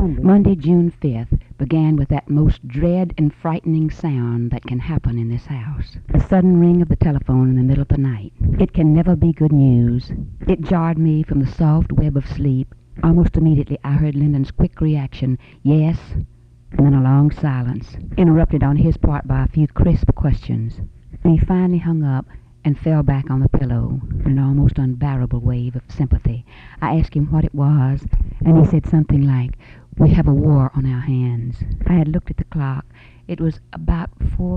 Monday, June 5th, began with that most dread and frightening sound that can happen in this house. The sudden ring of the telephone in the middle of the night. It can never be good news. It jarred me from the soft web of sleep. Almost immediately I heard Lyndon's quick reaction, yes, and then a long silence, interrupted on his part by a few crisp questions. And he finally hung up and fell back on the pillow in an almost unbearable wave of sympathy. I asked him what it was, and he said something like, "We have a war on our hands." I had looked at the clock. It was about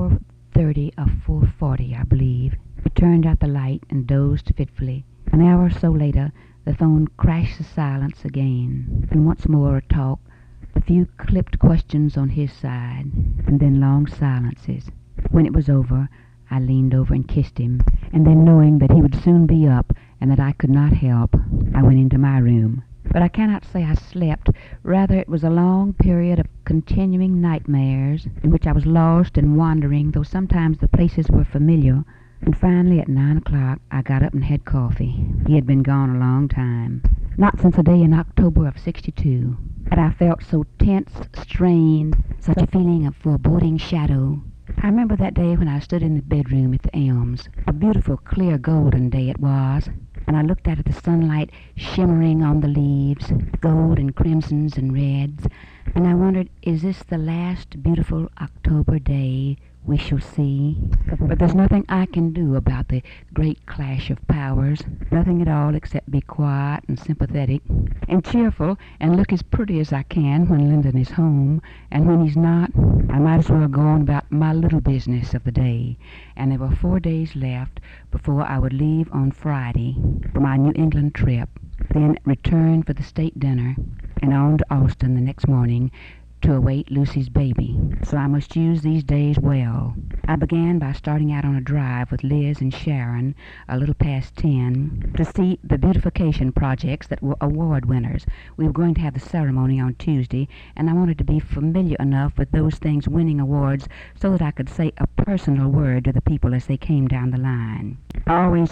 4:30 or 4:40, I believe. He turned out the light and dozed fitfully. An hour or so later, the phone crashed to silence again, and once more a talk, a few clipped questions on his side, and then long silences. When it was over, I leaned over and kissed him, and then, knowing that he would soon be up and that I could not help, I went into my room. But I cannot say I slept. Rather, it was a long period of continuing nightmares in which I was lost and wandering, though sometimes the places were familiar. And finally, at 9 o'clock, I got up and had coffee. He had been gone a long time, not since a day in October of '62, and I felt so tense, strained, such a feeling of foreboding shadow. I remember that day when I stood in the bedroom at the Elms. A beautiful, clear, golden day it was, and I looked out at the sunlight shimmering on the leaves, gold and crimsons and reds, and I wondered, is this the last beautiful October day we shall see? But there's nothing I can do about the great clash of powers. Nothing at all except be quiet and sympathetic and cheerful and look as pretty as I can when Lyndon is home, and when he's not, I might as well go on about my little business of the day. And there were 4 days left before I would leave on Friday for my New England trip, then return for the state dinner, and on to Austin the next morning to await Lucy's baby. So I must use these days well. I began by starting out on a drive with Liz and Sharon a little past 10 to see the beautification projects that were award winners. We were going to have the ceremony on Tuesday, and I wanted to be familiar enough with those things winning awards so that I could say a personal word to the people as they came down the line. Always,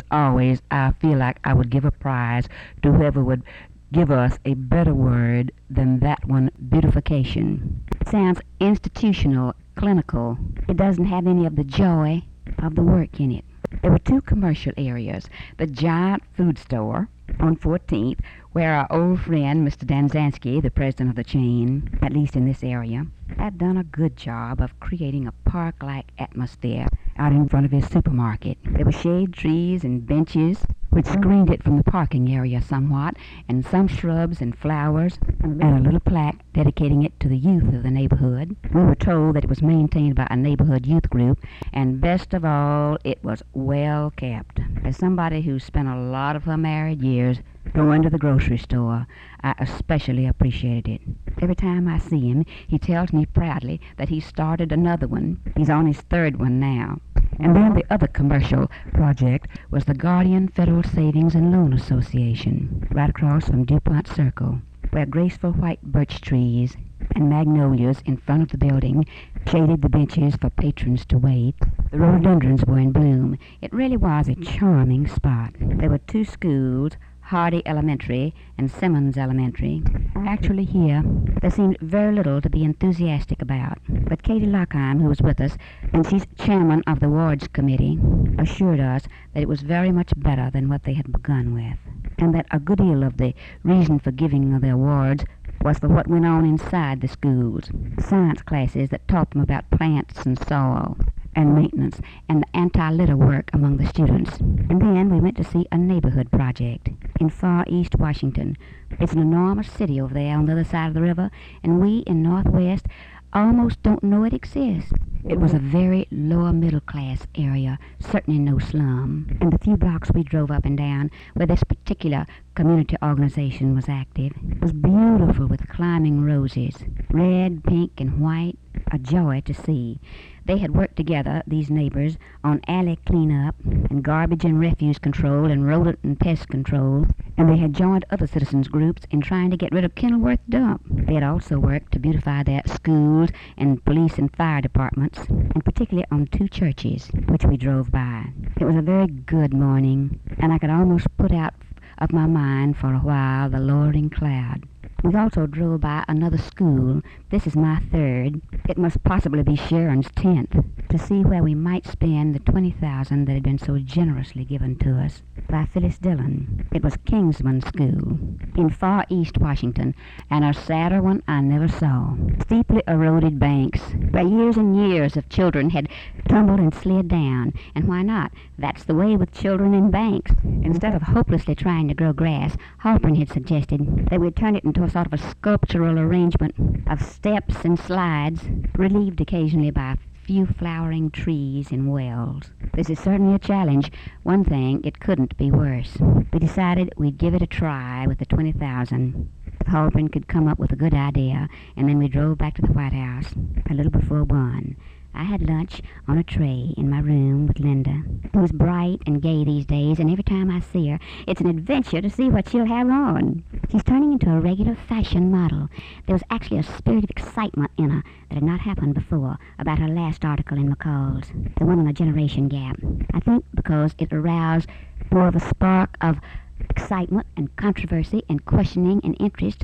I feel like I would give a prize to whoever would give us a better word than that one, beautification. It sounds institutional, clinical. It doesn't have any of the joy of the work in it. There were 2 commercial areas. The giant food store on 14th, where our old friend, Mr. Danzansky, the president of the chain, at least in this area, had done a good job of creating a park-like atmosphere out in front of his supermarket. There were shade trees and benches, which screened it from the parking area somewhat, and some shrubs and flowers, and a little plaque dedicating it to the youth of the neighborhood. We were told that it was maintained by a neighborhood youth group, and best of all, it was well kept. As somebody who spent a lot of her married years going to the grocery store, I especially appreciated it. Every time I see him, he tells me proudly that he started another one. He's on his 3rd one now. And then the other commercial project was the Guardian Federal Savings and Loan Association, right across from DuPont Circle, where graceful white birch trees and magnolias in front of the building shaded the benches for patrons to wait. The rhododendrons were in bloom. It really was a charming spot. There were 2 schools, Hardy Elementary and Simmons Elementary. Actually here, there seemed very little to be enthusiastic about. But Katie Lockheim, who was with us, and she's chairman of the wards committee, assured us that it was very much better than what they had begun with, and that a good deal of the reason for giving of the awards was for what went on inside the schools. Science classes that taught them about plants and soil and maintenance, and the anti-litter work among the students. And then we went to see a neighborhood project in far east Washington. It's an enormous city over there on the other side of the river, and we in Northwest almost don't know it exists. It was a very lower middle class area, certainly no slum, and the few blocks we drove up and down where this particular community organization was active was beautiful with climbing roses, red, pink, and white, a joy to see. They had worked together, these neighbors, on alley cleanup and garbage and refuse control and rodent and pest control, and they had joined other citizens groups in trying to get rid of Kenilworth Dump. They had also worked to beautify their schools and police and fire departments, and particularly on 2 churches, which we drove by. It was a very good morning, and I could almost put out of my mind for a while the lowering cloud. We also drove by another school. This is my third. It must possibly be Sharon's 10th, to see where we might spend the $20,000 that had been so generously given to us by Phyllis Dillon. It was Kingsman School in far east Washington, and a sadder one I never saw. Steeply eroded banks, where years and years of children had tumbled and slid down. And why not? That's the way with children in banks. Instead of hopelessly trying to grow grass, Halpern had suggested that we'd turn it into a sort of a sculptural arrangement of steps and slides, relieved occasionally by a few flowering trees and wells. This is certainly a challenge. One thing, it couldn't be worse. We decided we'd give it a try with the $20,000. If Halpern could come up with a good idea, and then we drove back to the White House a little before 1. I had lunch on a tray in my room with Linda, who's bright and gay these days, and every time I see her, it's an adventure to see what she'll have on. She's turning into a regular fashion model. There was actually a spirit of excitement in her that had not happened before about her last article in McCall's, the one on the generation gap. I think because it aroused more of a spark of excitement and controversy and questioning and interest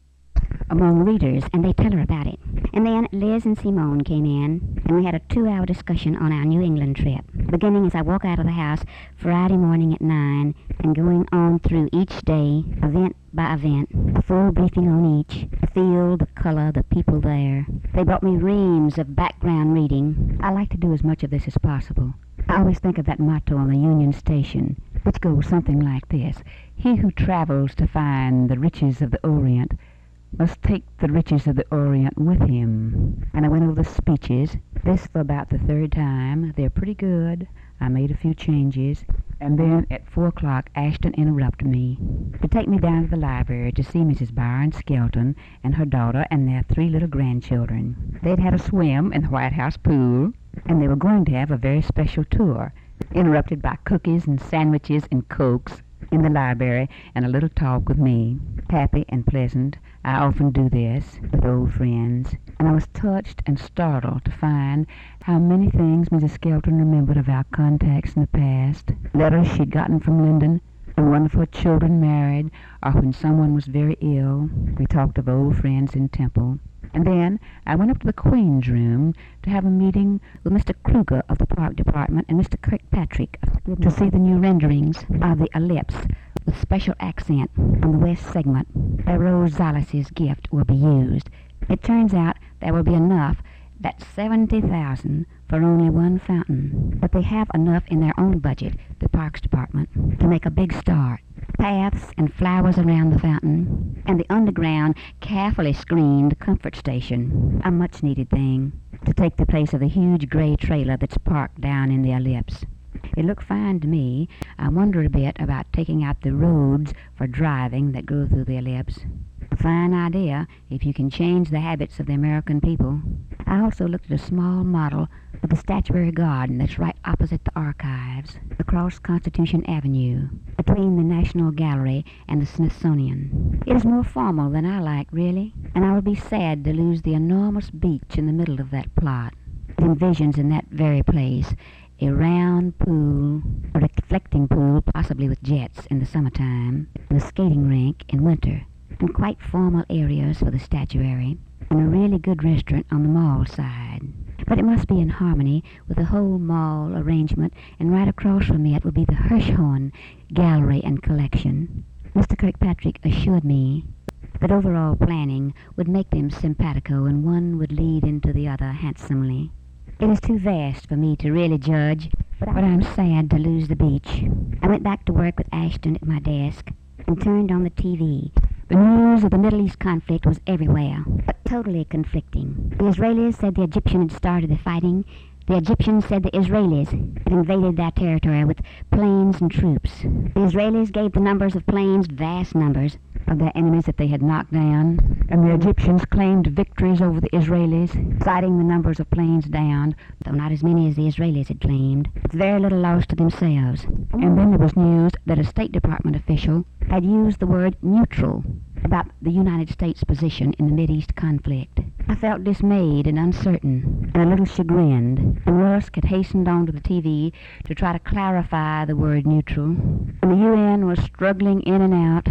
among readers, and they tell her about it. And then Liz and Simone came in, and we had a 2-hour discussion on our New England trip, beginning as I walk out of the house Friday morning at 9, and going on through each day, event by event, a full briefing on each, the field, the color, the people there. They brought me reams of background reading. I like to do as much of this as possible. I always think of that motto on the Union Station, which goes something like this: "He who travels to find the riches of the Orient must take the riches of the Orient with him." And I went over the speeches, this for about the 3rd time. They're pretty good. I made a few changes. And then at 4 o'clock, Ashton interrupted me to take me down to the library to see Mrs. Byron Skelton and her daughter and their 3 little grandchildren. They'd had a swim in the White House pool, and they were going to have a very special tour, interrupted by cookies and sandwiches and cokes in the library and a little talk with me. Happy and pleasant. I often do this with old friends, and I was touched and startled to find how many things Mrs. Skelton remembered of our contacts in the past, letters she'd gotten from Lyndon, when one of her children married, or when someone was very ill. We talked of old friends in Temple. And then I went up to the Queen's room to have a meeting with Mr. Kruger of the Park Department and Mr. Kirkpatrick to see the new renderings of the ellipse with special accent on the west segment where Rose Zalis's gift will be used. It turns out there will be enough, that's $70,000 for only one fountain. But they have enough in their own budget, the Parks Department, to make a big start. Paths and flowers around the fountain, and the underground, carefully screened comfort station, a much-needed thing, to take the place of the huge gray trailer that's parked down in the ellipse. It looked fine to me. I wonder a bit about taking out the roads for driving that go through the ellipse. A fine idea if you can change the habits of the American people. I also looked at a small model of the statuary garden that's right opposite the archives, across Constitution Avenue, between the National Gallery and the Smithsonian. It is more formal than I like, really, and I will be sad to lose the enormous beach in the middle of that plot. It envisions in that very place a round pool, a reflecting pool, possibly with jets in the summertime, and a skating rink in winter, and quite formal areas for the statuary, and a really good restaurant on the mall side. But it must be in harmony with the whole mall arrangement, and right across from it will be the Hirshhorn Gallery and Collection. Mr. Kirkpatrick assured me that overall planning would make them simpatico, and one would lead into the other handsomely. It is too vast for me to really judge, but I'm sad to lose the beach. I went back to work with Ashton at my desk and turned on the TV. The news of the Middle East conflict was everywhere, but totally conflicting. The Israelis said the Egyptians had started the fighting. The Egyptians said the Israelis had invaded their territory with planes and troops. The Israelis gave the numbers of planes, vast numbers, of their enemies that they had knocked down, and the Egyptians claimed victories over the Israelis, citing the numbers of planes downed, though not as many as the Israelis had claimed, with very little loss to themselves. And then there was news that a State Department official had used the word neutral about the United States position in the Mideast conflict. I felt dismayed and uncertain, and a little chagrined, and Rusk had hastened onto the TV to try to clarify the word neutral. And the UN was struggling in and out,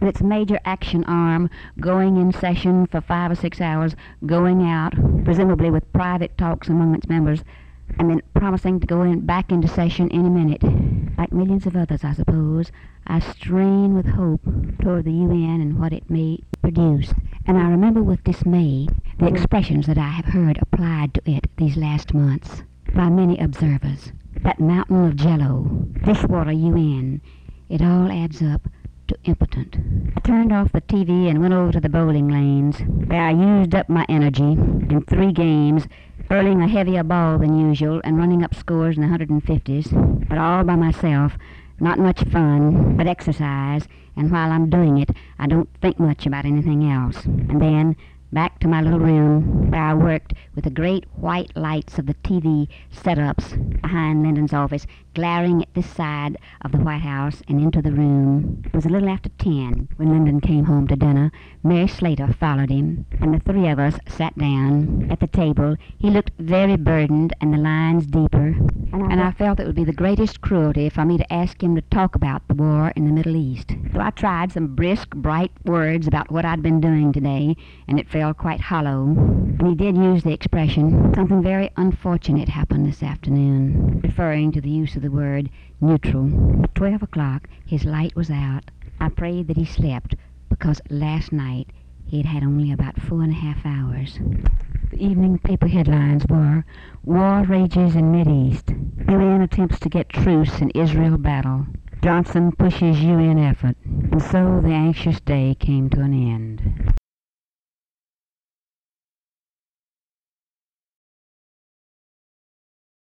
with its major action arm going in session for 5 or 6 hours, going out, presumably with private talks among its members, and then promising to go back into session any minute. Like millions of others, I suppose, I strain with hope toward the UN and what it may produce. And I remember with dismay the expressions that I have heard applied to it these last months by many observers. That mountain of jello, dishwater UN, it all adds up to impotent. I turned off the TV and went over to the bowling lanes, where I used up my energy in 3 games, hurling a heavier ball than usual and running up scores in the 150s, but all by myself. Not much fun, but exercise, and while I'm doing it, I don't think much about anything else. And then back to my little room, where I worked with the great white lights of the TV setups behind Lyndon's office, glaring at this side of the White House and into the room. It was a little after 10 when Lyndon came home to dinner. Mary Slater followed him, and the 3 of us sat down at the table. He looked very burdened and the lines deeper, and I felt it would be the greatest cruelty for me to ask him to talk about the war in the Middle East. So I tried some brisk, bright words about what I'd been doing today, and it felt quite hollow. And he did use the expression, "Something very unfortunate happened this afternoon," referring to the use of the word neutral. At 12 o'clock, his light was out. I prayed that he slept, because last night he had had only about 4.5 hours. The evening paper headlines were, "War rages in Mideast. UN attempts to get truce in Israel battle. Johnson pushes UN effort." And so the anxious day came to an end.